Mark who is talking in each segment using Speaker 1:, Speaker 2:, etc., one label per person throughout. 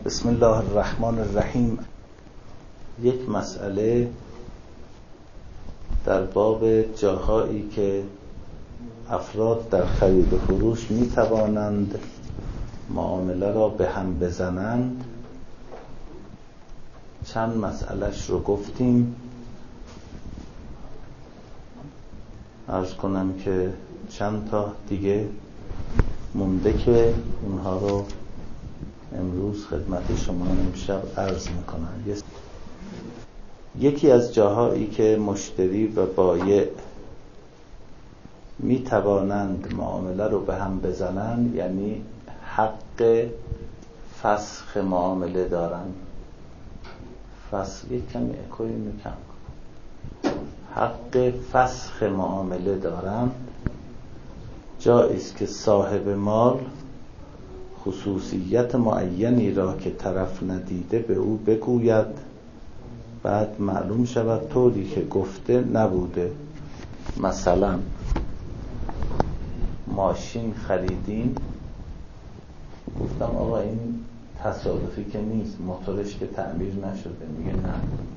Speaker 1: بسم الله الرحمن الرحیم. یک مسئله در باب جاهایی که افراد در خرید و فروش می توانند معامله را به هم بزنند. چند مسئلهش رو گفتیم. عرض کنم که چند تا دیگه مونده که اونها رو امروز خدمت شما امشب عرض میکنم. یکی از جاهایی که مشتری و بایع می توانند معامله رو به هم بزنند، یعنی حق فسخ معامله دارن. یک کمی اکوی میکنم. حق فسخ معامله دارند. جاییست که صاحب مال خصوصیت معینی را که طرف ندیده به او بگوید، بعد معلوم شود طوری که گفته نبوده. مثلا ماشین خریدین، گفتم آقا این تصادفی که نیست، موتورش که تعمیر نشده. میگه نه،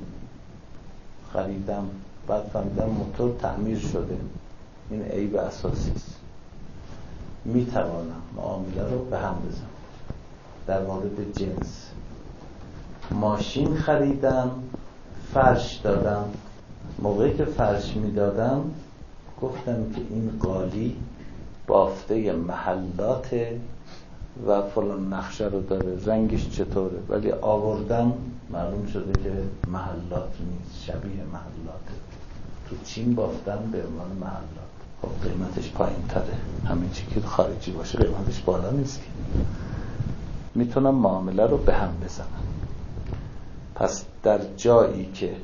Speaker 1: خریدم بعد فهمیدم موتور تعمیر شده. این عیب اساسی است. میتوانم معامله رو به هم بزنم. در مورد جنس، ماشین خریدم، فرش دادم. موقعی که فرش میدادم گفتم که این قالی بافته محلات و فلان نقشه رو داره، رنگش چطوره، ولی آوردم معلوم شده که محلات نیست، شبیه محلاته. تو چین بافتن به عنوان محلات. خب قیمتش پایین تره. همین چی که خارجی باشه قیمتش بالا نیست. میتونم معامله رو به هم بزنم. پس در جایی که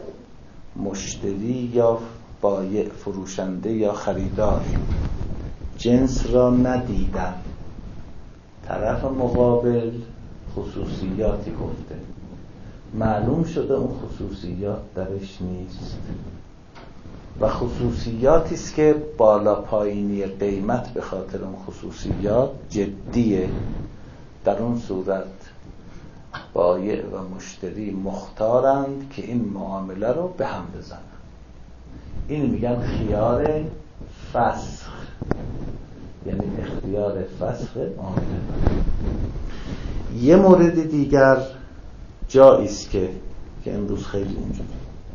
Speaker 1: مشتری یا بایع، فروشنده یا خریدار جنس را ندیدن، طرف مقابل خصوصیاتی گفته، معلوم شده اون خصوصیات درش نیست و خصوصیاتی است که بالا پایینی قیمت به خاطر اون خصوصیات جدیه، در اون صورت بایع و مشتری مختارند که این معامله رو به هم بزنن. این میگن خیار فسخ، یعنی اختیار فسخ معامله. یه مورد دیگر جاییست که امروز خیلی اینجوری،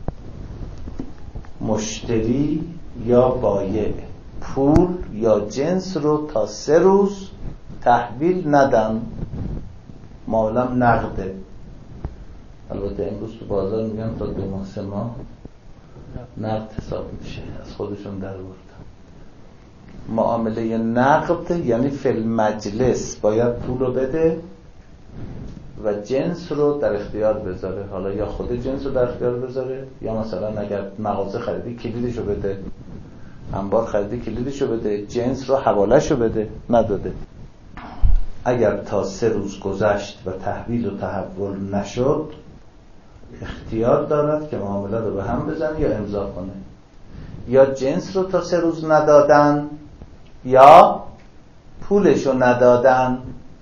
Speaker 1: مشتری یا بایع پول یا جنس رو تا 3 روز تحویل ندن، معاملم نقده. البته امروز تو بازار میگن تا 2 ماه 3 ماه نقد حساب میشه، از خودشون در بردن. معامله نقد یعنی فی المجلس باید پول رو بده و جنس رو در اختیار بذاره. حالا یا خود جنس رو در اختیار بذاره، یا مثلا اگر مغازه خریدی کلیدشو بده، انبار خریدی کلیدشو بده، جنس رو حوالهشو بده. نداده. اگر تا 3 روز گذشت و تحویل و تحول نشد، اختیار دارد که معامله رو به هم بزنه یا امضا کنه. یا جنس رو تا 3 روز ندادن یا پولشو ندادن.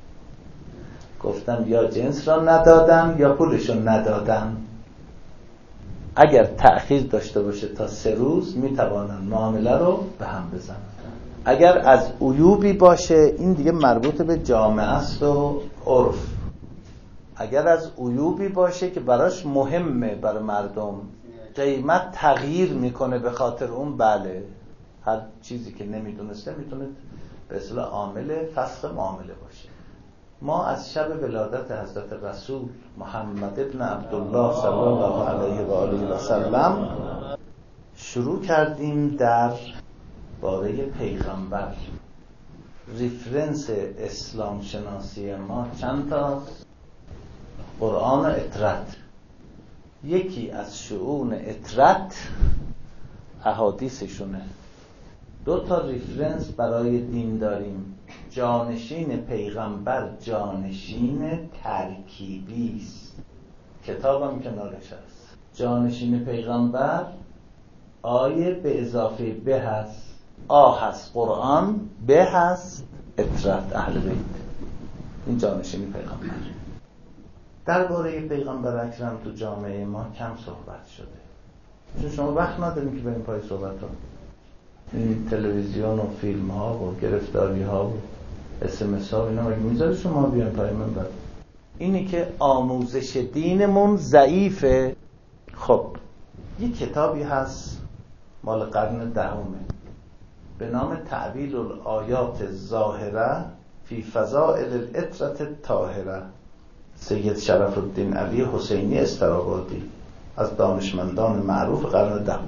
Speaker 1: گفتم یا جنس را ندادن یا پولشو ندادن. اگر تأخیر داشته باشه تا 3 روز میتوانن معامله رو به هم بزنن. اگر از عیوبی باشه، این دیگه مربوط به جامعه است و عرف. اگر از عیوبی باشه که براش مهمه، برای مردم قیمت تغییر میکنه به خاطر اون، بله، هر چیزی که نمیدونسته میتونه به اصطلاح عامل فسخ معامله باشه. ما از شب ولادت حضرت رسول محمد ابن عبدالله صلی الله علیه و آله و سلم شروع کردیم در باره پیغمبر. ریفرنس اسلام شناسی ما چند تا؟ قرآن و اطرت. یکی از شؤون اطرت احادیثشونه. 2 تا ریفرنس برای دین داریم. جانشین پیغمبر جانشین ترکیبی است. کتابم کنارش هست. جانشین پیغمبر آیه به اضافه به هست، هست قرآن، به هست اطرت اهل بیت. این جانشین پیغمبر. درباره پیغمبر اکرم تو جامعه ما کم صحبت شده، چون شما وقت نداریم که بریم پای صحبت ها. این تلویزیون و فیلم ها و گرفتاری ها و SMS ها اینا میذاره شما بیان پای منبر. اینی که آموزش دینمون ضعیفه. خب یک کتابی هست مال قرن دهمه به نام تعویل الآیات الظاهره فی فضائل العطرة الطاهره، سید شرف الدین علی حسینی استرابادی، از دانشمندان معروف قرن دهم.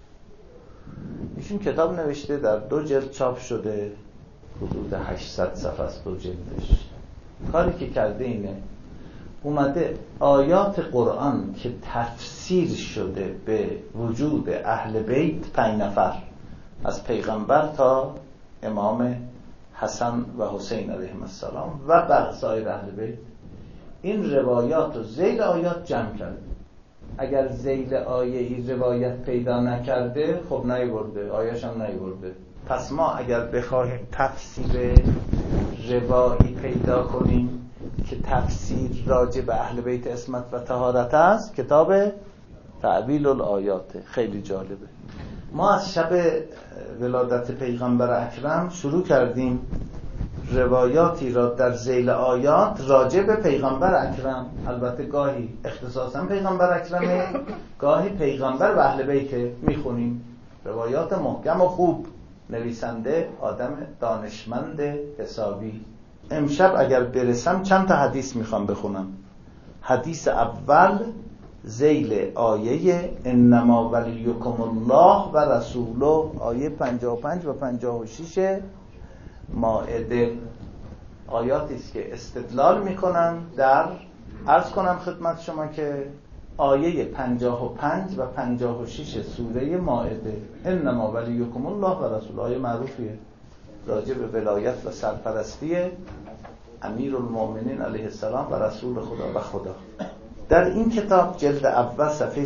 Speaker 1: ایشون کتاب نوشته، در 2 جلد چاپ شده، حدود 800 صفحه است 2 جلدش. کاری که کرده اینه اومده آیات قرآن که تفسیر شده به وجود اهل بیت 5 نفر از پیغمبر تا امام حسن و حسین علیهم السلام و بقیه اهل بیت، این روایات رو ذیل آیات جمع کرده. اگر ذیل آیه‌ای روایت پیدا نکرده خب نیورده، آیه‌اش هم نیورده. پس ما اگر بخواهیم تفسیر روایی پیدا کنیم که تفسیر راجع به اهل بیت عصمت و طهارت است، کتاب تعویل الآیات خیلی جالبه. ما از شب ولادت پیغمبر اکرم شروع کردیم روایاتی را در ذیل آیات راجع به پیغمبر اکرم، البته گاهی اختصاصا پیغمبر اکرمه، گاهی پیغمبر و اهل بیت میخونیم. روایات محکم و خوب، نویسنده آدم دانشمند حسابی. امشب اگر برسم چند تا حدیث میخوام بخونم. حدیث اول ذیل آیه انما ولیکم الله و رسوله، آیه 55 و 56 مائده. آیاتی است که استدلال میکنن در، عرض کنم خدمت شما که آیه 55 و 56 سوره مائده، انما ولیکم الله و رسوله، آیه معروفیه راجع به ولایت و سرپرستی امیرالمومنین علیه السلام و رسول خدا و خدا. در این کتاب جلد اول صفحه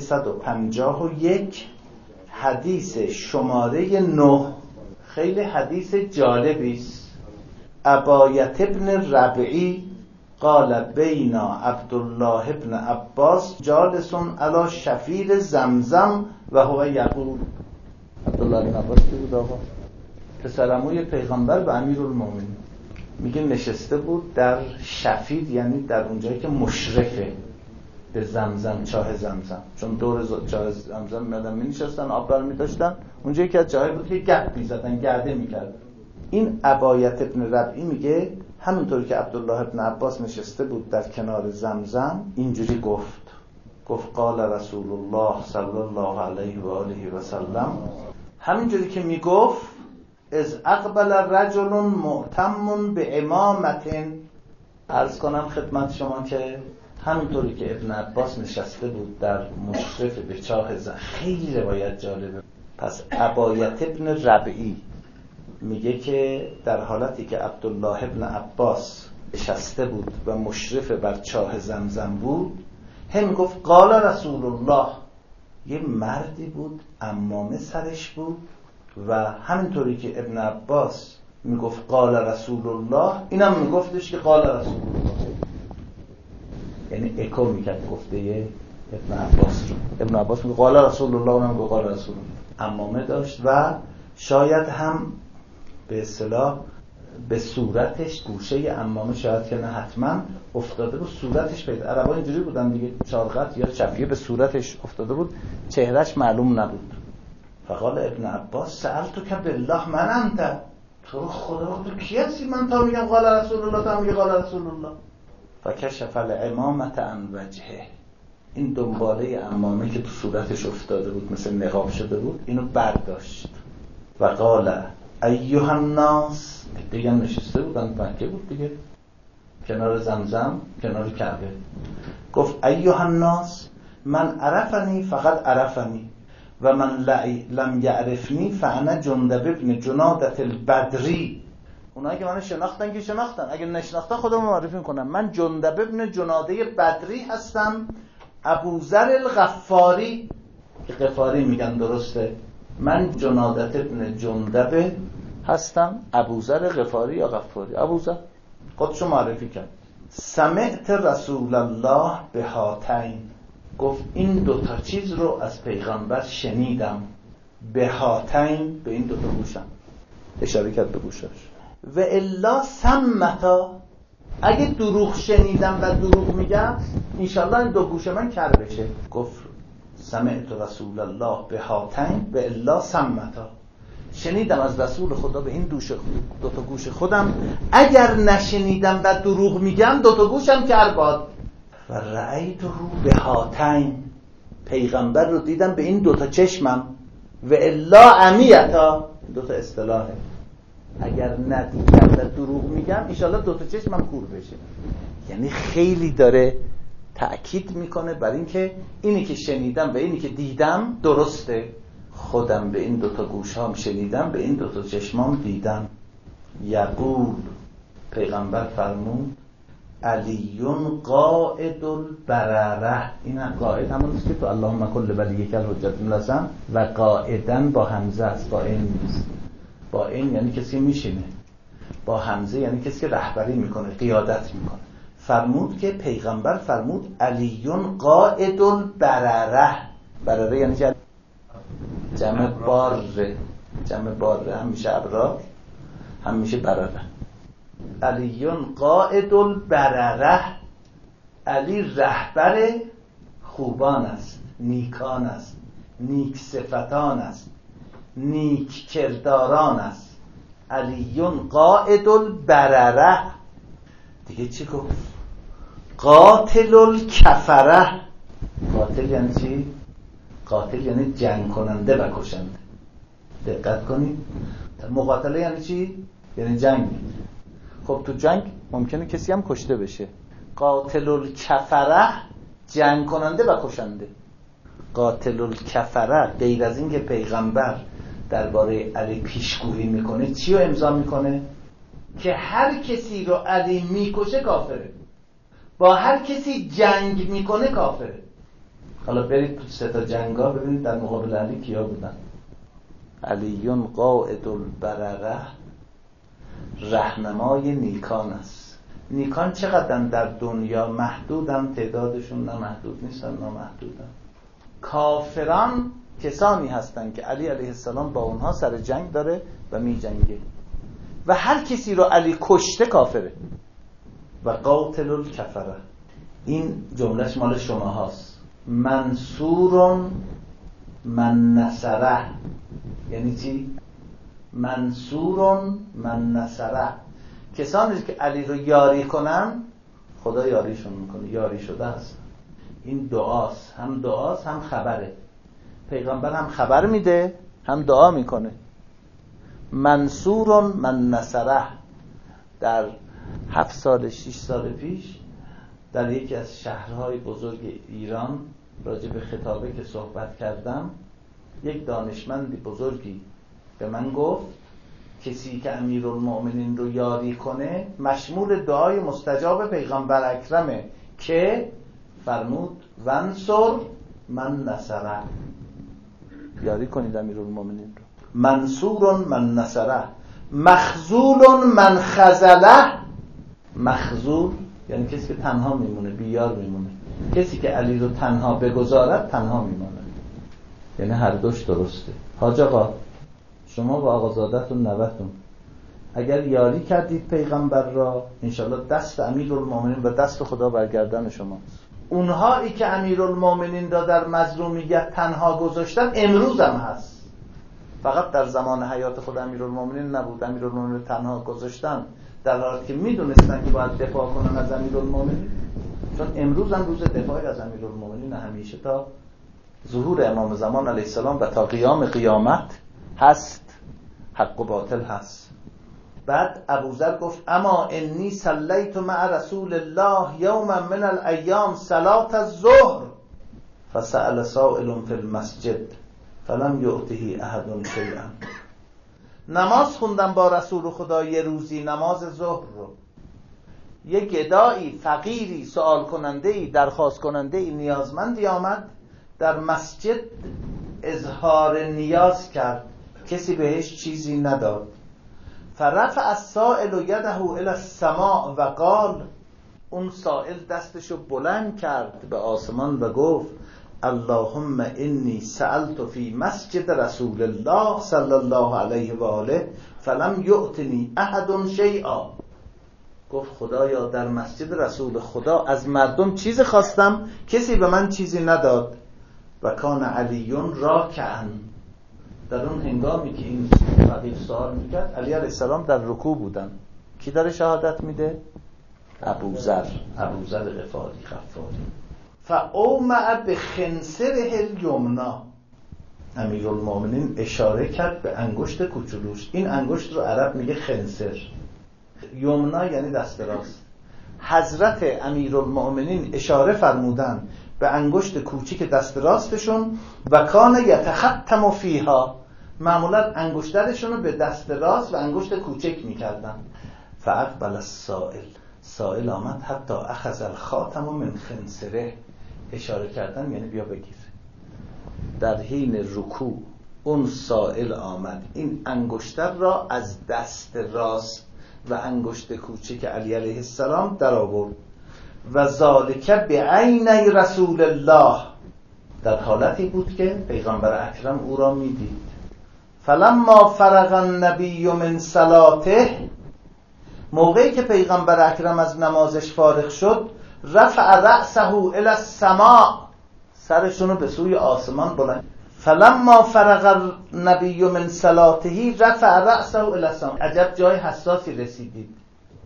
Speaker 1: 151 حدیث شماره 9 خیلی حدیث جالبی است. عبایة ابن ربعی قال بینا عبدالله ابن عباس جالس علی شفیر زمزم و هو یقول. عبدالله ابن عباس کی بود آقا؟ پسرعموی پیغمبر و امیرالمومنین. میگه نشسته بود در شفیر، یعنی در اونجایی که مشرفه به زمزم، چاه زمزم، چون دور چاه زمزم میادن مینشستن آب می داشتن، اونجایی که از جایی بود که گپ میزدن، گرده میکردن. این عبایة ابن ربعی میگه همونطوری که عبدالله ابن عباس نشسته بود در کنار زمزم اینجوری گفت قال رسول الله صلی الله علیه و آله و سلم. همینجوری که میگفت از اقبل رجل معتم به امامت، عرض کنم خدمت شما که همینطوری که ابن عباس نشسته بود در مشرف به چاه زمزم. خیلی روایت جالبه. پس عبایة ابن ربعی میگه که در حالتی که عبدالله ابن عباس نشسته بود و مشرف بر چاه زمزم بود، هم گفت قال رسول الله. یه مردی بود، عمامه سرش بود و همینطوری که ابن عباس میگفت قال رسول الله، اینم میگفتش که قال رسول الله، یعنی اکو میکرد گفته ابن عباس رو. ابن عباس میگه قال رسول الله، اونم میگه قال رسول الله. عمامه داشت و شاید هم به اصطلاح به صورتش، گوشه عمامه شاید که نه حتما افتاده بود، صورتش پیدا. عربا اینجوری بودن دیگه، چارقط یا چفیه به صورتش افتاده بود، چهرهش معلوم نبود. فقال ابن عباس سألتو که بالله من انت، تو خدا تو کی هستی من تا میگم قال رسول الله تا میگه قال رسول الله. فکشف العمامة عن وجهه، این دنباله عمامه که تو صورتش افتاده بود مثل نقاب شده بود اینو برداشت و قال ایها الناس. دیگه نشسته بودن، مکه بود دیگه، کنار زمزم، کنار کعبه. گفت ایها الناس من عرفنی فقط عرفنی و من لم یعرفنی فانا جندب ابن جنادة البدری. اونایی که منو شناختن که شناختن، اگه نشناختن خودم معرفی میکنم. من جندب ابن جناده بدری هستم، ابوذر الغفاری، که غفاری میگن درسته. من جنادة ابن جندب هستم، ابوذر غفاری یا غفاری، ابوذر خودشو معرفی کرد. سمعت رسول الله به هاتین، گفت این دوتا چیز رو از پیغمبر شنیدم. به هاتین، به این دوتا گوشم، اشاره کرد به گوشاش. و الا سمتا، اگه دروغ شنیدم و دروغ میگم انشالله این دو گوش من کر بشه. گفت سمعت رسول الله به هاتین و الا سمتا، شنیدم از رسول خدا به این دوتا گوش خودم، اگر نشنیدم و دروغ میگم دوتا گوشم کر باد. و رأیت رو به هاتین، پیغمبر رو دیدم به این دوتا چشمم. و الا عمیتا، دوتا اصطلاحه، اگر ندیدم و دروغ میگم انشالله دوتا چشمم کور بشه. یعنی خیلی داره تأکید میکنه بر این که اینی که شنیدم و اینی که دیدم درسته. خودم به این دوتا گوشام شنیدم، به این دوتا چشمام دیدم. یقول، پیغمبر فرمود علیون قائد البرره، این قائد همونیست که تو اللهم کل ولیک الحجة الحسن و قائدن با همزه است، با این نیست. با این یعنی کسی میشینه، با همزه یعنی کسی که رهبری میکنه، قیادت میکنه. فرمود که پیغمبر فرمود علیون قائد البرره. برره یعنی جمع باره، جمع باره هم میشه ابرار هم میشه برره. علیون قائد البرره، علی رهبر خوبان است، نیکان است، نیک صفتان است، نیک کرداران است. علیون قائد البرره. دیگه چی گفت؟ قاتل الکفره. قاتل یعنی چی؟ قاتل یعنی جنگ کننده و کشنده. دقت کنید، مقاتله یعنی چی؟ یعنی جنگ. خب تو جنگ ممکنه کسی هم کشته بشه. قاتل الکفره، جنگ کننده و کشنده. قاتل الکفره، غیر از این که پیغمبر درباره علی پیشگویی میکنه، چی رو امضا میکنه؟ که هر کسی رو علی میکشه کافره، با هر کسی جنگ میکنه کافره. حالا برید تو سه تا جنگا ببینید در مقابل علی کیا بودن. علیون قائد البرره، رهنمای نیکان است. نیکان چقدر در دنیا محدودن، تعدادشون نه محدود نیستن نه محدودن. کافران کسانی هستند که علی علیه السلام با اونها سر جنگ داره و می جنگه و هر کسی رو علی کشته کافره. و قاتل الکفره، این جملهش مال شما هاست. منصورون من نصره، یعنی چی؟ منصورون من نصره، کسانی که علی رو یاری کنن خدا یاریشون میکنه، یاری شده هست. این دعاست، هم دعاست هم خبره. پیغمبر هم خبر میده هم دعا میکنه. منصورون من نصره. در 7 سال 6 سال پیش در یکی از شهرهای بزرگ ایران راجع به خطابه که صحبت کردم، یک دانشمندی بزرگی به من گفت کسی که امیرالمؤمنین رو یاری کنه مشمول دعای مستجاب پیغمبر اکرمه که فرمود ونصر من نصره، یاری کنید امیرالمؤمنین رو. منصور من نصره، مخذول من خذله. مخذول یعنی کسی که تنها میمونه، بیار میمونه. کسی که علی رو تنها بگذارد تنها میمونه. یعنی هر دوش درسته. حاج آقا شما و آقازادتون نوتون اگر یاری کردید پیغمبر را، انشالله دست امیرالمؤمنین و دست خدا برگردن شماست. اونهایی که امیرالمؤمنین را در مظلومیت تنها گذاشتن امروز هم هست، فقط در زمان حیات خود امیرالمؤمنین نبود. امیرالمؤمنین رو تنها گذاشتن در حالی که میدونستن که باید دفاع کنن از امیرالمؤمنین، چون امروز هم روز دفاع از امیرالمؤمنین همیشه تا ظهور امام زمان علیه السلام و تا قیام قیامت هست، حق و باطل هست. بعد ابوذر گفت اما انی صلیت مع رسول الله یوما من الایام صلاة الظهر فسأل سائل فی المسجد فلم یؤته احد شیئا. نماز خوندم با رسول خدا یه روزی، نماز ظهر رو. یه گدایی، فقیری، سوال کننده‌ای، درخواست کننده‌ای، نیازمندی آمد در مسجد اظهار نیاز کرد، کسی بهش چیزی نداد. فرفع السائل یده الی السماء و قال، اون سائل دستشو بلند کرد به آسمان و گفت اللهم انی سألت فی مسجد رسول الله صلی الله علیه و آله فلم یؤتنی احد شیئا. گفت خدایا در مسجد رسول خدا از مردم چیز خواستم، کسی به من چیزی نداد. و کان علیون راکعا، در اون هنگامی که این فقیه سوال میکرد علی علیه السلام در رکوع بودن. کی داره شهادت میده؟ ابوذر غفاری غفاری. فاومع بخنصره الیمنا، امیرالمومنین اشاره کرد به انگشت کوچولوش. این انگشت رو عرب میگه خنصر، یمنا یعنی دست راست. حضرت امیرالمومنین اشاره فرمودن به انگشت کوچیک دست راستشون و کان یتختم فیها، معمولا انگشترشون رو به دست راست و انگشت کوچک میکردن. فاقبل السائل آمد حتی اخذ الخاتم من خنصره، اشاره کردن یعنی بیا بگیر. در حین رکوع اون سائل آمد این انگشتر را از دست راست و انگشت کوچک علی علیه السلام در آورد. و ذالک بعینی رسول الله، در حالتی بود که پیغمبر اکرم او را میدید. فلما فرغ النبی من صلاته، موقعی که پیغمبر اکرم از نمازش فارغ شد، رفع رأسه الی السماء، سرشونو به سوی آسمان بلند. فلما فرغ النبی من صلاته رفع رأسه الی السماء. عجب جای حساسی رسیدید.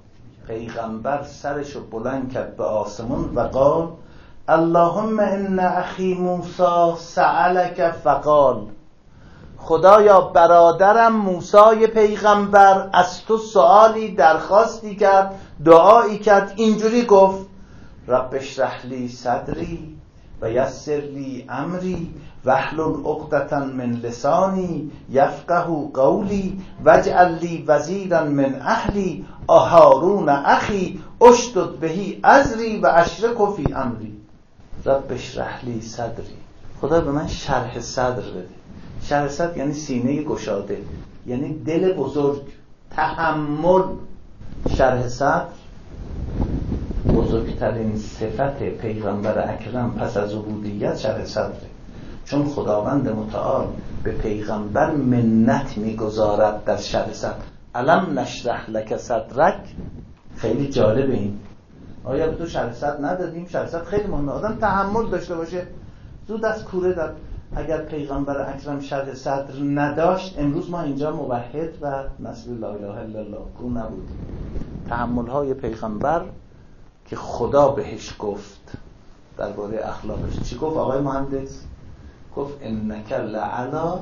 Speaker 1: پیغمبر سرشو بلند کرد به آسمان و قال اللهم ان اخی موسی سألک فقال، خدایا برادرم موسی پیغمبر از تو سوالی درخواستی کرد، دعایی کرد، اینجوری گفت رب اشرح لی صدری و یسر لی امری واحلل عقدة من لسانی یفقهوا قولی واجعل لی وزیرا من اهلی هارون اخی اشدد به ازری و اشرکه فی امری. رب اشرح لی صدری، خدا به من شرح صدر بده. شرح صدر یعنی سینه گشاده، یعنی دل بزرگ، تحمل. شرح صدر بزرگترین صفت پیغمبر اکرم پس از عبودیت شرح صدره، چون خداوند متعال به پیغمبر منت میگذارد در شرح صدر. الم نشرح لک صدرک، خیلی جالب این. آیا به تو شرح صدر ندادیم؟ شرح صدر خیلی مهمه، آدم تحمل داشته باشه. زود از کوره داد. اگر پیغمبر اکرم شرح صدر نداشت امروز ما اینجا موحد و نسل لا اله الا الله کو نبودیم. تحمل‌های پیغمبر که خدا بهش گفت درباره اخلاقش. چی گفت آقای مهندس؟ گفت انک لعلی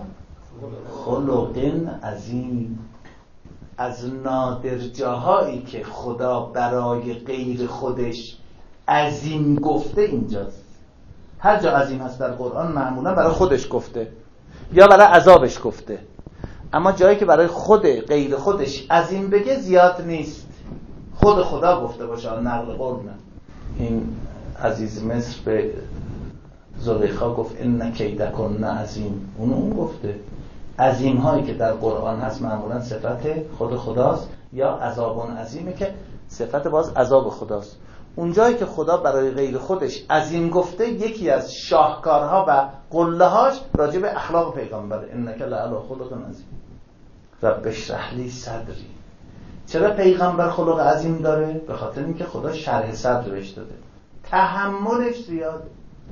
Speaker 1: خلق عظیم. از نادر جاهایی که خدا برای غیر خودش عظیم گفته اینجاست. هر جا عظیم هست در قرآن معمولا برای خودش گفته یا برای عذابش گفته، اما جایی که برای خود غیر خودش عظیم بگه زیاد نیست. خود خدا گفته باشه، نقل قول نه. این عزیز مصر به زلیخا گفت ان کیدکن عظیم، اون گفته. عظیم هایی که در قرآن هست معمولا صفت خود خداست، یا عذاب عظیمه که صفت باز عذاب خداست. اونجایی که خدا برای غیر خودش عظیم گفته، یکی از شاهکارها و قله‌هاش راجع به اخلاق پیغمبر انک لعلی خلق عظیم. رب اشرح لی صدری. چرا پیغمبر خلق عظیم داره؟ به خاطر اینکه خدا شرح صدر بهش داده، تحملش زیاده.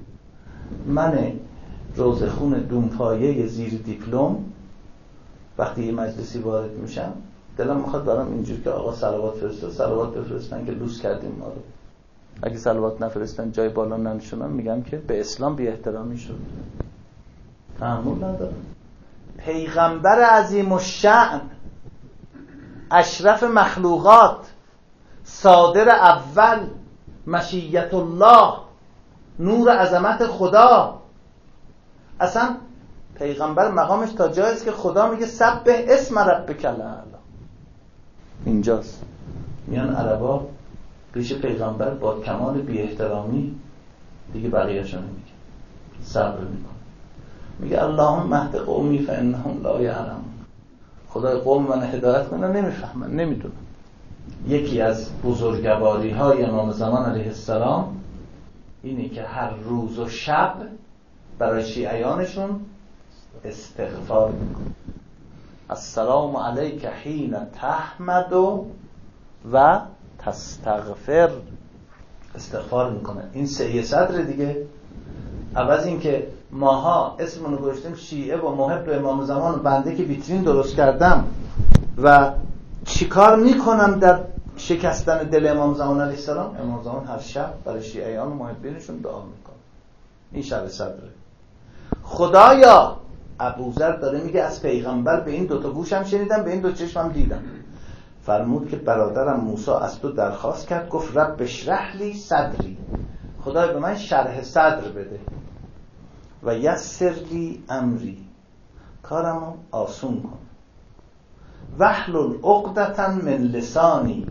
Speaker 1: من روزخون دونپایه زیر دیپلم وقتی یه مجلسی وارد میشم دلم میخواد برام اینجور که آقا صلوات فرستاد، صلوات بفرستن که لوس کردیم ما رو. اگه صلوات نفرستن جای بالا ننشونن میگم که به اسلام بی احترامی شد. تحمل ندارم. پیغمبر عظیم الشأن، اشرف مخلوقات، صادر اول، مشیت الله، نور عظمت خدا. اصلا پیغمبر مقامش تا جایست که خدا میگه سبح اسم ربک الاعلی. اینجاست میان عربا پیش پیغمبر با کمال بی احترامی دیگه بقیه‌شون میگه، صبر میکنه، میگه اللهم اهد قومی فانهم لا یعلمون. خدای قوم من هدایت کنه، نمیفهمن، نمیدونن. یکی از بزرگواری های امام زمان علیه السلام اینه که هر روز و شب برای شیعیانشون استغفار میکنه. السلام علیک حین تحمد و تستغفر. استغفار میکنه. این سعی صدر دیگه. عوض این که ماها اسمونو گذاشتیم شیعه و محب امام زمان، بنده که ویترین درست کردم و چیکار میکنم در شکستن دل امام زمان علیه السلام؟ امام زمان هر شب برای شیعیان و محبینشون دعا میکنه. این شب صدره. خدایا، ابوذر داره میگه از پیغمبر به این دوتا گوشم شنیدم، به این دو چشمم دیدم. فرمود که برادرم موسی از تو درخواست کرد، گفت رب اشرح لی صدری، خدای به من شرح صدر بده، و یسر لی امری، کارمو آسون کن، واحلل عقدة من لسانی،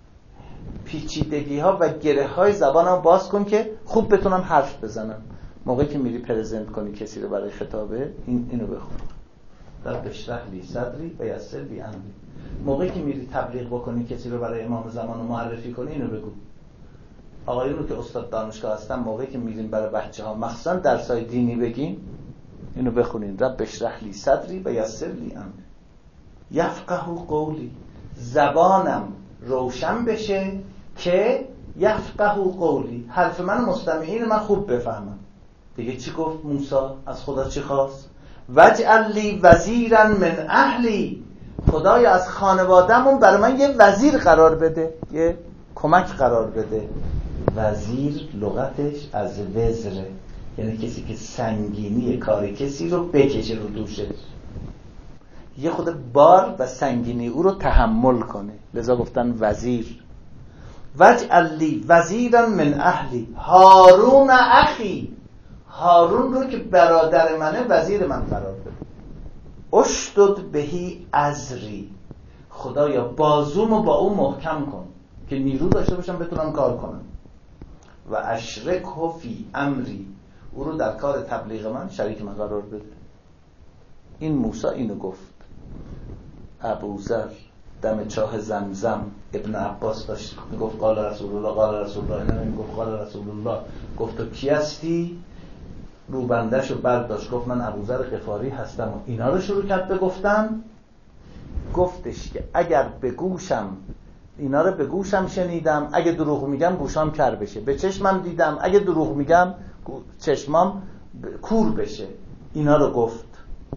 Speaker 1: پیچیدگی ها و گره های زبانم باز کن که خوب بتونم حرف بزنم. موقعی که میری پرزنت کنی کسی رو برای خطابه اینو بخون، رب اشرح لی صدری و یسر لی امری. موقعی که میری تبلیغ بکنی کسی رو برای امام زمان رو معرفی کنی اینو بگو. آقایونو که استاد دانشگاه هستن، موقعی که میریم برای بچه‌ها مخصوصا درسای دینی بگین اینو بخونین، رب اشرح لی صدری و یسر لی امری یفقهوا قولی، زبانم روشن بشه که یفقهوا قولی، حرف من مستمعین من خوب بفهمم. دیگه چی گفت موسی؟ از خدا چی خواست؟ واجعل لی وزیرا من اهلی، خدایا از خانواده‌مون برای من یه وزیر قرار بده، یه کمک قرار بده. وزیر لغتش از وزره، یعنی کسی که سنگینی کار کسی رو بکشه رو دوشه، یه خود بار و سنگینی او رو تحمل کنه، لذا گفتن وزیر. واجعل لی وزیرا من اهلی هارون اخی، هارون رو که برادر منه وزیر من قرار بده. اشدد بهی ازری، خدایا بازومو با او محکم کن که نیرو داشته باشم بتونم کار کنم. و اشرکه فی امری، او رو در کار تبلیغ من شریک من قرار بده. این موسی اینو گفت. ابوذر دم چاه زمزم، ابن عباس داشت میگفت قال رسول الله قال رسول الله، اینا میگفت قال رسول الله. گفت تو کی هستی؟ روبنده‌شو برداشت گفت من ابوذر غفاری هستم و اینا رو شروع کرد به گفتن. گفتش که اگر به گوشم اینا رو به گوشم شنیدم، اگه دروغ میگم گوشام کر بشه، به چشمم دیدم، اگه دروغ میگم چشمام کور بشه. اینا رو گفت.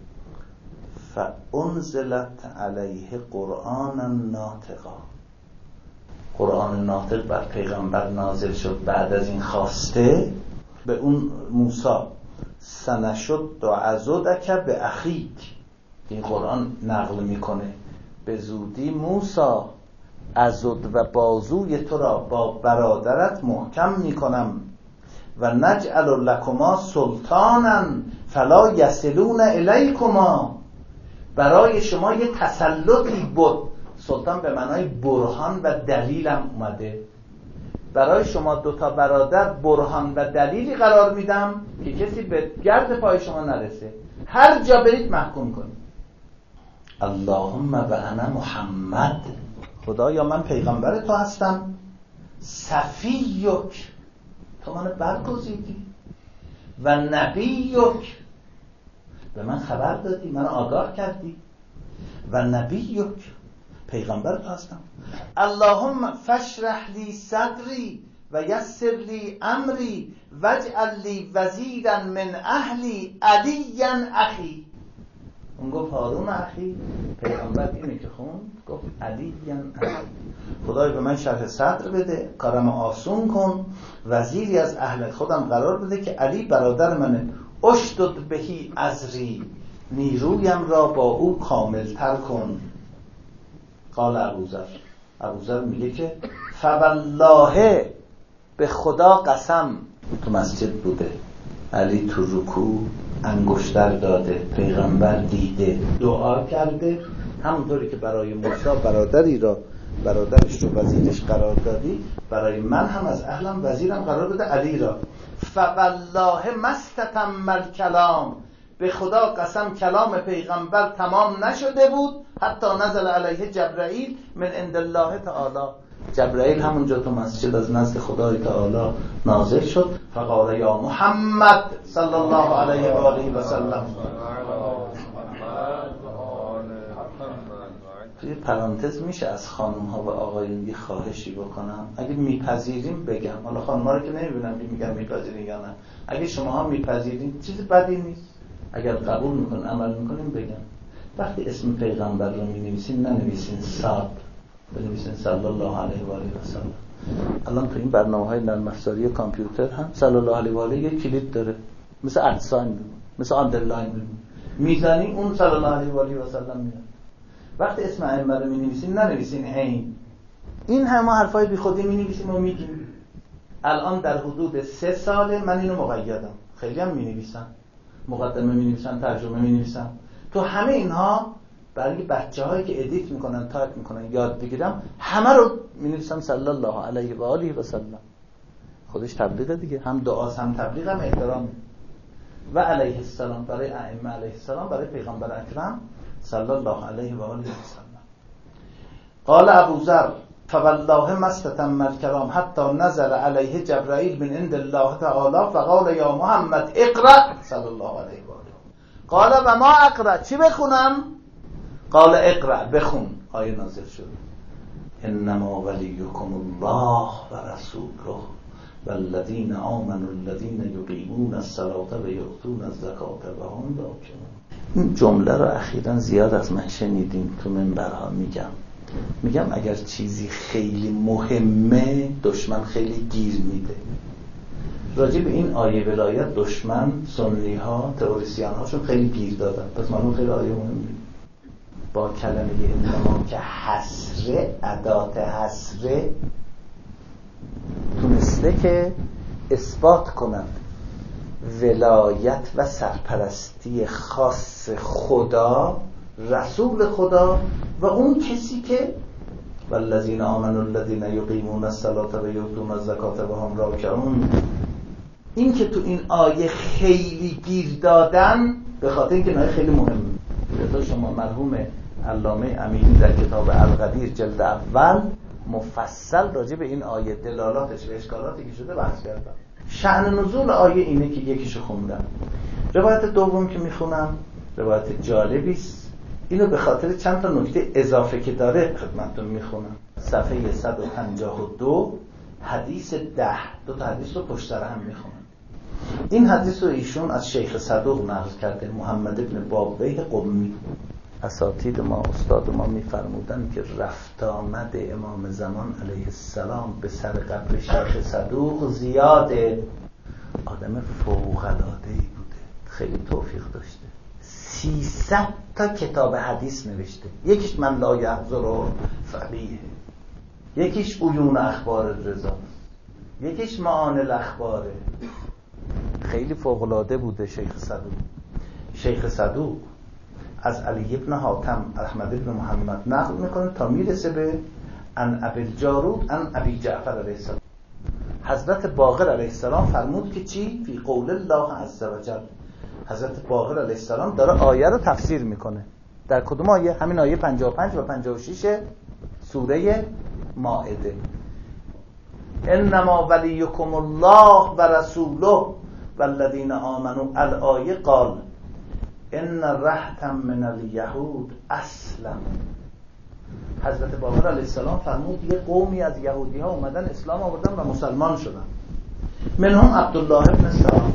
Speaker 1: فانزلت علیه قرآنا ناطقا، قرآن ناطق بر پیغمبر نازل شد. بعد از این خواسته به اون موسی سنشد و عضدک به اخیک، این قرآن نقل میکنه به زودی موسی عضد و بازوی تو را با برادرت محکم میکنم و نجعل لکما سلطانا فلا یصلون الیکما، برای شما یه تسلطی بود. سلطان به معنای برهان و دلیلم اومده. برای شما دوتا برادر برهان و دلیلی قرار میدم که کسی به گرد پای شما نرسه، هر جا برید محکوم کنید. اللهم و انا محمد، خدایا من پیغمبر تو هستم، صفیک، تو منو برگزیدی، و نبیک، به من خبر دادی، منو آگاه کردی، و نبیک، پیغمبر تو هستم. اللهم فاشرح لی صدری و یسر لی امری واجعل لی وزیرا من اهلی علیا اخی. اون گفت هارون اخی، پیغمبر اینه که خوند گفت علیا اخی، خدای به من شرح صدر بده، کارم آسون کن، وزیری از اهل خودم قرار بده که علی برادر منه. اشدد بهی ازری، نیرویم را با او کاملتر کن. قال ابوذر میگه که فوالله، به خدا قسم، تو مسجد بوده، علی تو رکوع انگشتر داده، پیغمبر دیده، دعا کرده، همونطوری که برای موسی برادرش رو وزیرش قرار دادی، برای من هم از اهلم وزیرم قرار بده، علی را. فوالله مستتم الکلام، به خدا قسم کلام پیغمبر تمام نشده بود حتی نزل علیه جبرائیل من عند الله تعالی. جبرائیل همونجا تو مسجد از نزد خدای تعالی نازل شد. فقال یا محمد صلی الله علیه و آله و سلم. توی پرانتز میشه از خانم ها و آقایون یه خواهشی بکنم؟ اگه میپذیریم بگم، حالا خانم ها رو که نمیبینم میگم میپذیرین یا نه. اگه شما ها میپذیرین چیز بدی نیست، اگر قبول میکنین عمل میکنین بگم. وقتی اسم پیغمبر رو مینویسین ننویسین ساب، بنویسین صلی الله علیه و آله و سلم. الان تو این برنامه‌های نرم افزاری کامپیوتر هم صلی الله علیه و آله یک کلید داره، مثل ادساین، مثل آندرلاین میزنی اون صلی الله علیه و آله و سلم میاد. وقتی اسم ائمه رو می‌نویسین ننویسین عین. این همه حرفای بی خودی می‌نویسیم و میگیم. الان در حدود 3 ساله من اینو مقیدم. خیلی هم می‌نویسن. مقدمه می‌نویسن، ترجمه می‌نویسن. تو همه اینها برای بچه‌هایی که ادیت می‌کنن، تایپ می‌کنن یاد بگیرم، همه رو می‌نویسم صلی الله علیه و آله و سلم. خودش تبلیغه دیگه، هم دعاست هم تبلیغ هم احترام. و علیه السلام برای ائمه علیه السلام، برای پیغمبر اکرم صلی الله علیه و آله و سلم. قال ابو ذر فوالله ما استتم الكلام حتى نزل علیه جبرائیل من عند الله تعالی فقال یا محمد اقرأ صلی الله علیه و آله. قال و ما اقرأ، چی بخونم؟ قال اقرأ، بخون. آیه نازل شد انما ولیکم الله و رسوله والذین آمنوا الذین یقیمون الصلاة و یؤتون الزکاة و هم راکعون. این جمله رو اخیراً زیاد از من شنیدیم تو منبرها. میگم اگر چیزی خیلی مهمه دشمن خیلی گیر میده. راجع به این آیه ولایت دشمن، سنی ها، تئوریسین هاشون خیلی گیر دادن. پس معلوم خیلی آیه مهمه. با کلمه انما که حسره، ادات حسره، تونسته که اثبات کند ولایت و سرپرستی خاص خدا، رسول خدا و اون کسی که والذین آمنوا الذین یقیمون الصلاة و یؤتون الزکاة و هم راکعون. این که تو این آیه خیلی گیر دادن به خاطر اینکه نایه خیلی مهمه. لذا شما مرحوم علامه امینی در کتاب القدیر جلد اول مفصل راجع به این آیه دلالاتش و اشکالاتی که شده بحث کردم. شأن نزول آیه اینه که یکیشو خوندم. روایت دوم که میخونم روایت جالبی است. اینو به خاطر چند تا نکته اضافه که داره خدمتتون میخونم. صفحه 152 حدیث 10، 2 تا حدیث رو پشت سر هم میخونم. این حدیث رو ایشون از شیخ صدوق نقل کرده، محمد ابن بابویه قمی. اساتید ما، استاد ما میفرمودن که رفت آمد امام زمان علیه السلام به سر قبر شیخ صدوق زیاده. آدم فوق‌العاده‌ای بوده، خیلی توفیق داشته. 300 تا کتاب حدیث نوشته. یکیش من لا یحضر فقیه، یکیش عیون اخبار رضا، یکیش معانی الاخباره. خیلی فوق‌العاده بوده شیخ صدوق. شیخ صدوق از علی ابن حاتم احمد ابن محمد نقل میکنه تا میرسه به ان ابی الجارود ان ابی جعفر علیه السلام. حضرت باقر علیه السلام فرمود که چی؟ فی قول الله عز وجل. حضرت باقر علیه السلام داره آیه رو تفسیر میکنه. در کدوم آیه؟ همین آیه 55 و 56 سوره مائده. انما ولیکم الله و رسوله والذین آمنوا. الآیه قال ان رهتا من الیهود اسلم. حضرت باقر علیه السلام فرمود یه قومی از یهودی ها اومدن اسلام آوردن و مسلمان شدن. منهم عبدالله ابن سلام،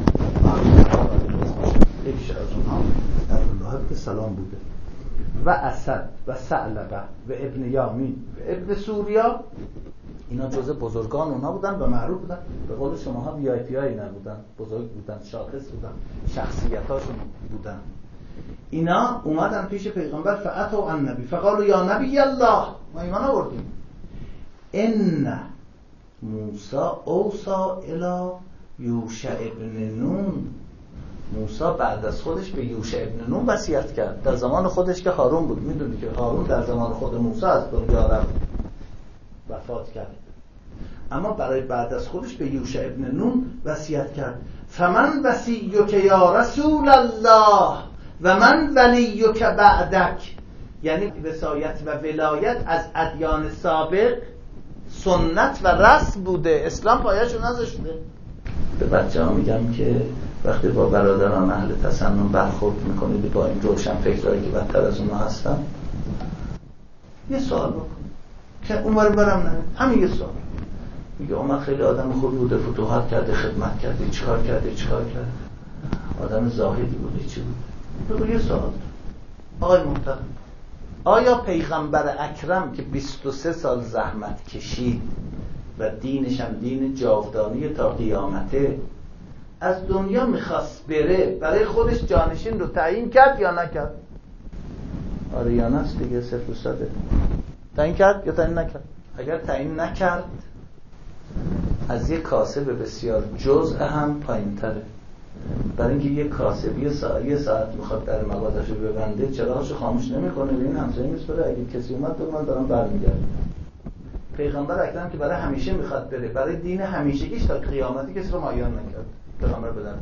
Speaker 1: یکیش از اونها عبدالله ابن سلام بوده، و اسد و ثعلبه و ابن یامین و ابن سوریا. اینا جزء بزرگان اونها بودن و معروف بودن. به قول شماها وی آی پی هایی نبودن، بزرگ بودن، شاخص بودن، شخصیتاشون بودن. اینا اومدن پیش پیغمبر فاتوا النبی فقالوا یا نبی الله، ما ایمان آوردیم. ان موسی اوصا الی یوشع ابن نون. موسی بعد از خودش به یوشع ابن نون وصیت کرد. در زمان خودش که هارون بود. میدونی که هارون در زمان خود موسی از دنیا رفت، وفات کرد. اما برای بعد از خودش به یوشع ابن نون وصیت کرد فمن وصیک یا رسول الله و من ولیک بعدک، یعنی وصایت و ولایت از ادیان سابق سنت و رسم بوده، اسلام پایه‌شو نذاشته. به بچه‌ها میگم که وقتی با برادران اهل تسنن برخورد میکنید با این روشن فکرایی که بدتر از اونها هستن، یه سوال بکن که عمر برم نه، همین یه سوال. میگه عمر خیلی آدم خوبی بوده، فتوحات کرده، خدمت کرده، چیکار کرده، آدم زاهدی بوده، چی بوده؟ بگو یه سوال آقای محترم، آیا پیغمبر اکرم که 23 سال زحمت کشید و دینش هم دین جاودانی تا قیامته، از دنیا میخواست بره، برای خودش جانشین رو تعیین کرد یا نکرد؟ آره یا نه است دیگه، صرف و ساده. تعیین کرد یا تعیین نکرد؟ اگر تعیین نکرد از یک کاسب بسیار جزء هم پایین تره. برای اینکه یک کاسب یه ساعت میخواد در مغازش رو ببنده، چراغشو خاموش نمیکنه، به این همسایه میسپره اگه کسی اومد تو من دارم برمیگردم. پیغمبر اکرم که برای همیشه میخواد بره، برای دین همیشگیش تا قیامتی کسی رو مایان نکرد پیغمبر بدن.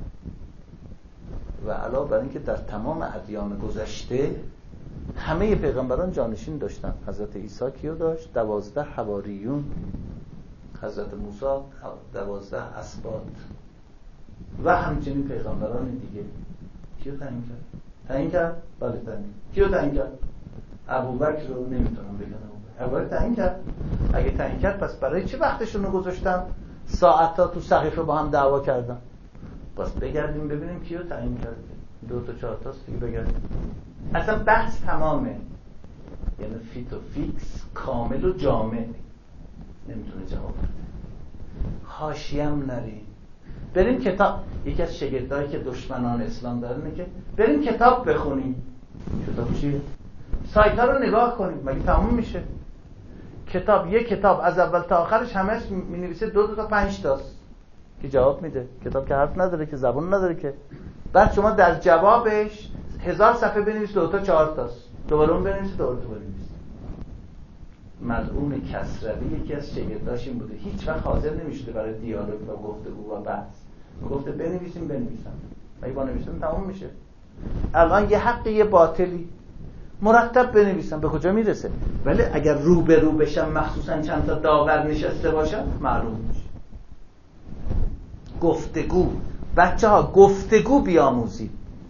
Speaker 1: و علاوه بر اینکه در تمام ادیان گذشته همه پیغمبران جانشین داشتن. حضرت عیسی کیو داشت؟ 12 حواریون. حضرت موسی 12 اسباط و همچنین پیغمبران دیگه. کیو تعیین کرد؟ تعیین کرد؟ بله تعیین کرد. کیو تعیین کرد؟ ابوبکر رو نمیتونم بگم. ابوبکر تعیین کرد. اگه تعیین کرد پس برای چه وقتشون رو گذاشتن؟ ساعتا تو صحیفه با هم دعوا کردن. پس بگردیم ببینیم کیو تعیین کرد. 2 تا 4 تاست دیگه بگردیم. اصلا بحث تمامه. یعنی فیت و فیکس، کامل و جامع نمیتونه جواب بده. حاشیه‌ام نریم. بریم کتاب، یکی از شگفتایی که دشمنان اسلام دارن اینه که بریم کتاب بخونیم. کتاب چیه؟ سایت ها رو نگاه کنیم، مگه تموم میشه؟ یک کتاب از اول تا آخرش همش می‌نویسه 2 تا 5 تاست که جواب میده. کتاب که حرف نداره، که زبان نداره، که بعد شما در جوابش 1000 صفحه بنویس 2 تا 4 تاست، دوباره اون بنویس، دوباره بنویس. ملعون کسروی یکی از شگفتاش این بوده، هیچ وقت حاضر نمیشده برای دیالوگ و گفتگو و بحث. گفته بنویسیم، اگه با نوشتن تموم میشه. الان یه حق یه باطلی مرتب بنویسم، به کجا میرسه؟ ولی اگر رو به رو بشم، مخصوصا چند تا داور نشسته باشم، معلوم میشه. گفتگو، بچه‌ها گفتگو بیاموزید.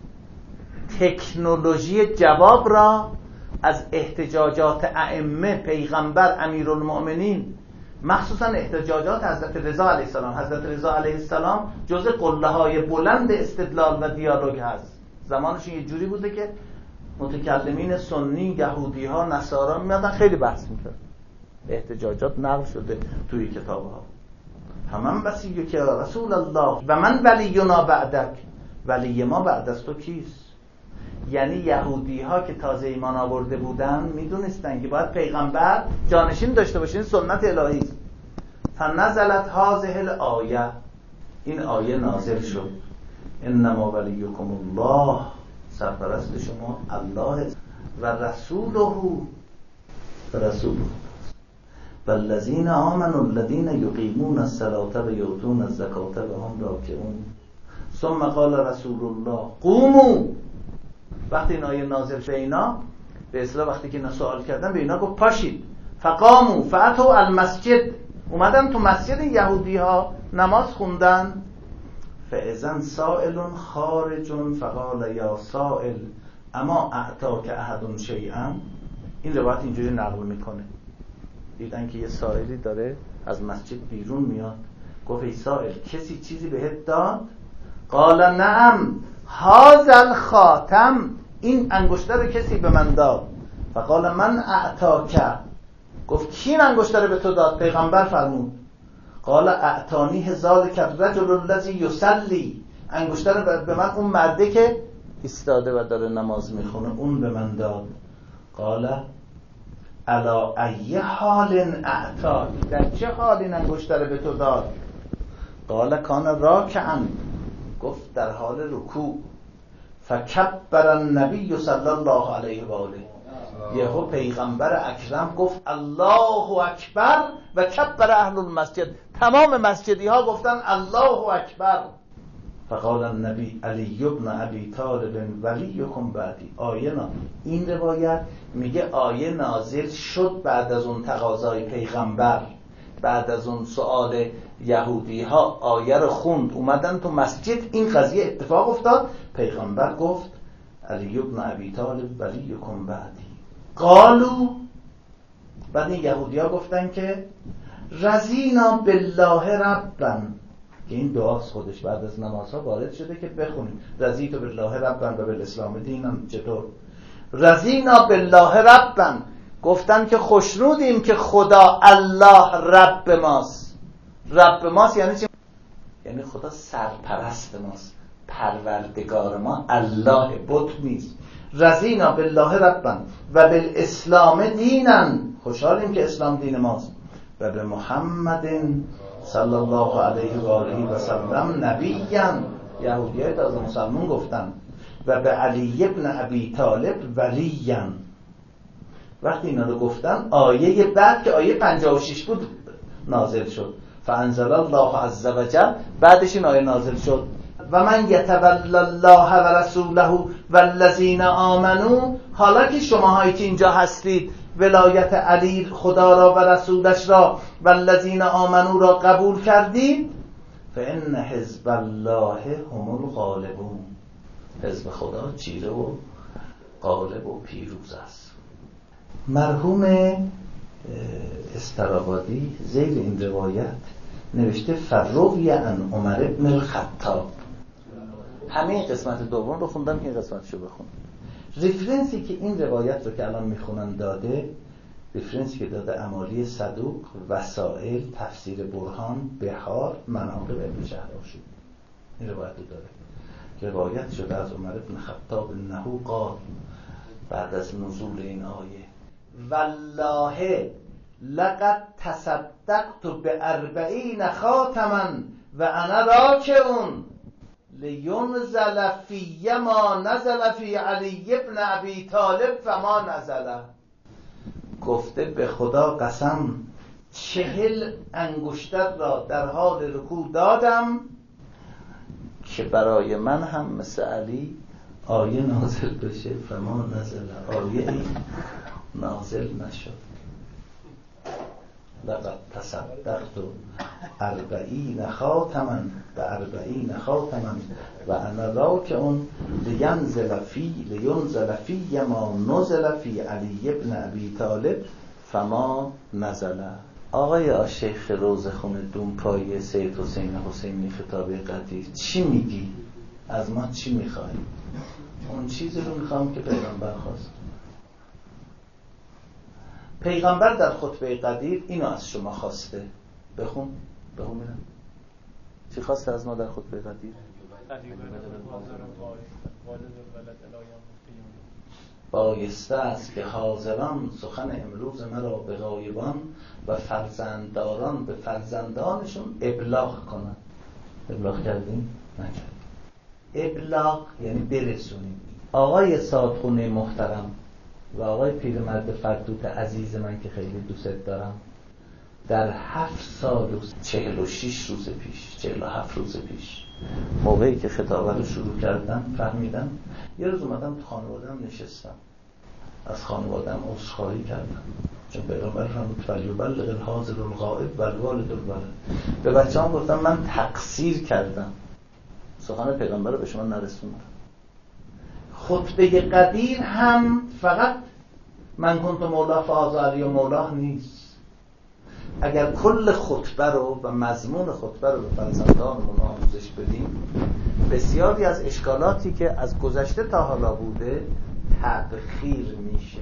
Speaker 1: تکنولوژی جواب را از احتجاجات ائمه، پیغمبر، امیرالمؤمنین، مخصوصا احتجاجات حضرت رضا علیه السلام. حضرت رضا علیه السلام جزء قله‌های بلند استدلال و دیالوگ هست. زمانشون یه جوری بوده که متکلمین سنی، یهودی‌ها، نصارا میادن خیلی بحث می‌کردن. احتجاجات نقل شده توی کتاب‌ها. همون وصیه که رسول الله و من ولینا بعدک، ولی ما بعد از تو کیست؟ یعنی یهودی ها که تازه ایمان آورده بودن میدونستن که باید پیغمبر جانشین داشته باشه، این سنت الهی است. فنزلت هذه الآیه، این آیه نازل شد. انما ولیکم الله، سرپرست شما الله و رسوله والذین آمنوا الذین یقیمون الصلاة و یؤتون الزکاة و هم راکعون ثم قال رسول الله قوموا. وقتی این آیه نازل به اینا، به اصطلاح وقتی که اینا سوال کردن، به اینا گفت پاشید. فقاموا فاتوا المسجد، اومدن تو مسجد یهودی ها نماز خوندن. فاذا سائل خارج فقال یا سائل اما اعطاک احد شیئا. این روایت اینجوری نقل میکنه. دیدن که یه سائلی داره از مسجد بیرون میاد، گفت ای سائل کسی چیزی بهت داد؟ قال نعم هذا الخاتم، این انگشتر رو کسی به من داد. فقال من اعطاک، گفت کی این انگشتر رو به تو داد؟ پیغمبر فرمود. قال اعطانی ذلک الرجل الذی یصلی، انگشتر رو به من اون مرده که ایستاده و داره نماز میخونه اون به من داد. قال الا ای حال اعطاک، در چه حال این انگشتر رو به تو داد؟ قال کان راکعا، گفت در حال رکوع. فکبر النبی صلی الله علیه و آله، یهو پیغمبر اکرم گفت الله اکبر و کبر اهل المسجد، تمام مسجدی ها گفتن الله اکبر. فقال النبی علی ابن ابی طالب ولیکم بعدی. این روایت میگه آیه نازل شد بعد از اون تقاضای پیغمبر، بعد از اون سؤال یهودی ها آیه رو خوند، اومدن تو مسجد، این قضیه اتفاق افتاد، پیغمبر گفت علی ابن ابی طالب ولیکم بعدی. قالو، بعد این یهودی ها گفتن که رضینا بالله ربا، که این دعاست خودش بعد از نمازها وارد شده که بخونیم رضیت بالله ربا و بالاسلام دینا. چطور رضینا بالله ربا؟ گفتن که خوشنودیم که خدا الله رب ماست. رب ماست یعنی چی؟ یعنی خدا سرپرست ماست، پروردگار ما الله، بت نیست. رضینا بالله ربا و بالاسلام دینا، خوشحالیم که اسلام دین ماست، و به محمد صلی الله علیه و آله و سلم نبیًا. یهودی‌ها تازه مسلمان گفتن. و به علی ابن ابی طالب ولیًا. وقتی اینا رو گفتن، آیه بعد که آیه 56 بود نازل شد، فانزل الله عز وجل، بعدش این آیه نازل شد و من یتولی الله و رسوله والذین آمنوا. حالا که شماهایی که اینجا هستید ولایت علی خدا را و رسولش را و الذین آمنوا را قبول کردید، فان حزب الله هم الغالبون. حزب خدا چیره و غالب و پیروز است. مرحوم استرابادی زیر این روایت نوشته فروی عن عمر بن الخطاب. همین قسمت دوم رو خوندم، این قسمتشو بخونم. ریفرنسی که این روایت رو که الان میخونم داده، ریفرنسی که داده امالی صدوق، وسائل، تفسیر برهان، بهار، مناقب ابن شهرآشوب. این روایت رو داره که روایت شده از عمر بن خطاب انه قال، بعد از نزول این آیه، والله لقد تصدقت ب40 خاتما و انا راکعون لینزل فی ما نزل فی علی ابن ابی طالب فما نزل. گفته به خدا قسم 40 انگشتر را در حال رکوع دادم که برای من هم مثل علی آیه نازل بشه، فما نزل، آیه این نازل نشد. لقد تصدقت 40 خاتما ب40 خاتما و انا راکعون لینزل فی ما نزل فی علی ابن ابی طالب فما نزل. آقای شیخ روزخون دونپایه سید حسین حسینی خطابه قدیر، چی میگی؟ از ما چی میخوایی؟ اون چیزی رو میخوام که پیغمبر خواست. پیغمبر در خطبه قدیر اینو از شما خواسته. بخون میرم. چی خواسته از ما در خطبه قدیر؟ بایسته است که حاضران سخن امروز مرا به غایبان و فرزندداران به فرزندانشون ابلاغ کنند. ابلاغ کردیم؟ نکردیم. ابلاغ یعنی برسونیم. آقای سادخونه محترم و آقای پیرمرد فرتوت عزیز من که خیلی دوست دارم، در 7 سال و 46 روز پیش، 47 روز پیش، موقعی که خطابه رو شروع کردم فهمیدم، یه روز اومدم تو خانوادم نشستم، از خانوادم عذرخواهی کردم، چون پیغمبر فرمود فلیبلغ الحاضر الغائب والوالد الولد. به بچه‌ام گفتم من تقصیر کردم، سخن پیغمبر رو به شما نرسوندم. خطبه قدیر هم فقط من کنت مولا فهذا علی و مولاه نیست. اگر کل خطبه رو و مضمون خطبه رو به فرزندانمون آموزش بدیم، بسیاری از اشکالاتی که از گذشته تا حالا بوده تبخیر میشه.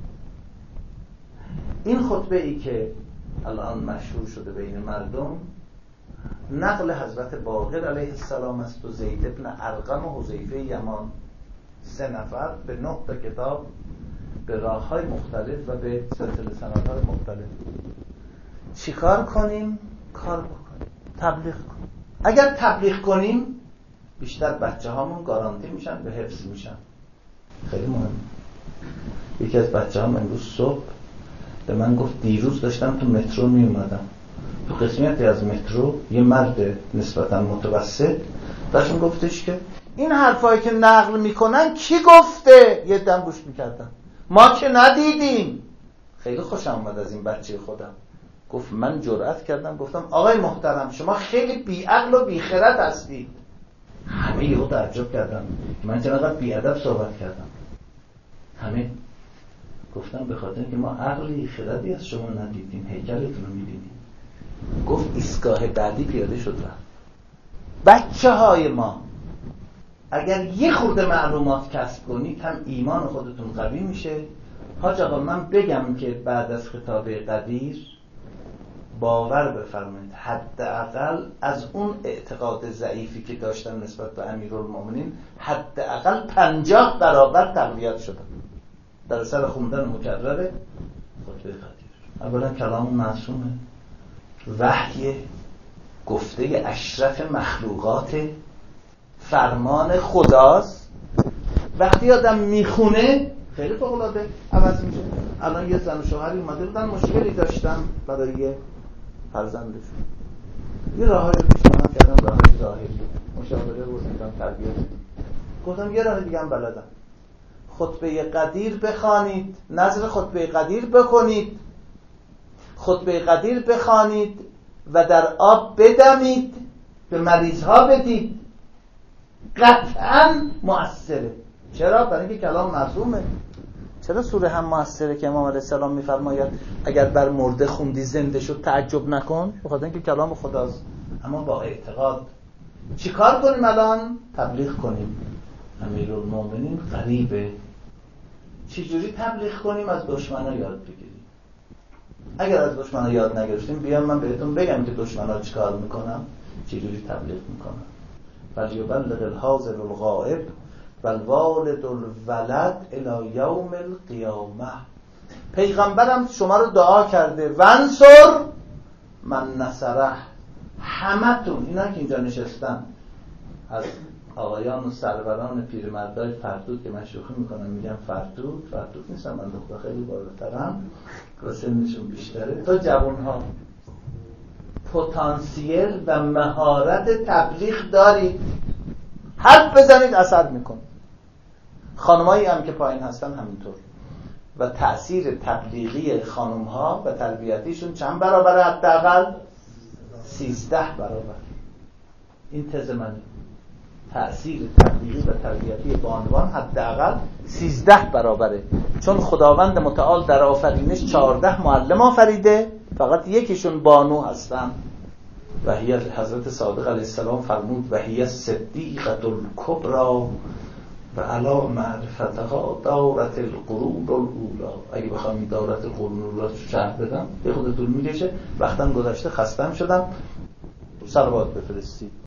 Speaker 1: این خطبه ای که الان مشهور شده بین مردم نقل حضرت باقر علیه السلام است و زید بن ارقم و حذیفه یمان، 3 نفر به 9 تا کتاب به راه‌های مختلف و به سلسله سندهای مختلف. چیکار کنیم؟ کار بکنیم، تبلیغ کنیم. اگر تبلیغ کنیم بیشتر بچه هامون گارانتی میشن، به حفظ میشن. خیلی مهم. یکی از بچه‌هام امروز صبح به من گفت دیروز داشتم تو مترو می اومدم، تو قسمتی از مترو یه مرد نسبتا متوسط داشت گفتش که این حرفایی که نقل میکنن کی گفته؟ یه دم گوش میکردم، ما که ندیدیم. خیلی خوشم اومد از این بچه خودم. گفت من جرأت کردم گفتم آقای محترم شما خیلی بیعقل و بیخرد هستید. همه یهو تعجب کردن که من چقدر بیادب صحبت کردم. همه گفتم به خاطر اینکه ما عقلی خردی از شما ندیدیم، هیکلتون رو می‌بینیم. گفت ایستگاه بعدی پیاده شد رفت. بچه‌های ما اگر یه خورده معلومات کسب کنید هم ایمان خودتون قوی میشه. حاج آقا من بگم که بعد از خطاب قدیر باور بفرمایید حداقل از اون اعتقاد ضعیفی که داشتن نسبت به امیرالمومنین حداقل 50 برابر تقویت شدن در اثر خوندن مکرر خطبه قدیر. اولا کلام معصومه، وحی گفته اشرف مخلوقات، فرمان خداست. وقتی آدم میخونه خیلی فوق‌العاده عوض میشه. الان یه زن و شوهری اومده بودن مشکلی داشتن برای فرزندشون، یه راهی پیشنهاد کردم، راهی ظاهری مشاوره بردم تربیت. گفتم یه راه دیگه هم بلدم، خطبه قدیر بخوانید، نظر خطبه قدیر بکنید، خطبه قدیر بخوانید و در آب بدمید، به مریض-ها بدید، قطعاً مؤثره. چرا؟ برای اینکه کلام معصومه. چرا سوره هم مؤثره که امام علیه السلام میفرماید اگر بر مرده خوندی زنده شد تعجب نکن، بخاطر اینکه کلام خداست. اما با اعتقاد. چیکار کنیم الان؟ تبلیغ کنیم. امیرالمومنین غریبه. چجوری تبلیغ کنیم؟ از دشمنا یاد بگیریم. اگر از دشمنا یاد نگرفتیم بیام من بهتون بگم که دشمنا چیکار میکنم، چجوری تبلیغ میکنم. فلیبلغ الحاضر الغائب والوالد الولد الی یوم القیامه. پیغمبرم شما رو دعا کرده وانصر من نصره. همتون اینا که اینجا نشستن از آقایان و سروران پیرمردای فرتود که من شوخی میکنم میگم فرتود نیستم، من دختر خیلی بالاترم و سنشون بیشتره، تا جوانها پتانسیل و مهارت تبلیغ دارید، حرف بزنید اثر میکنه. خانمایی هم که پایین هستن همینطور. و تأثیر تبلیغی خانمها و تربیتیشون چند برابره؟ حداقل 13 برابر. این تز منه. تأثیر تبلیغی و تربیتی بانوان حداقل 13 برابره. چون خداوند متعال در آفرینش 14 معلم آفریده، فقط یکیشون بانو هستن. و هی حضرت صادق علیه السلام فرمود و هی صدیقة الکبری و علا معرفتها دارت القرون الاولی. اگه بخوام این دارت القرون الاولی رو شرح بدم یه خود طول میکشه، وقتم گذشته خستم شدم. صلوات بفرستید.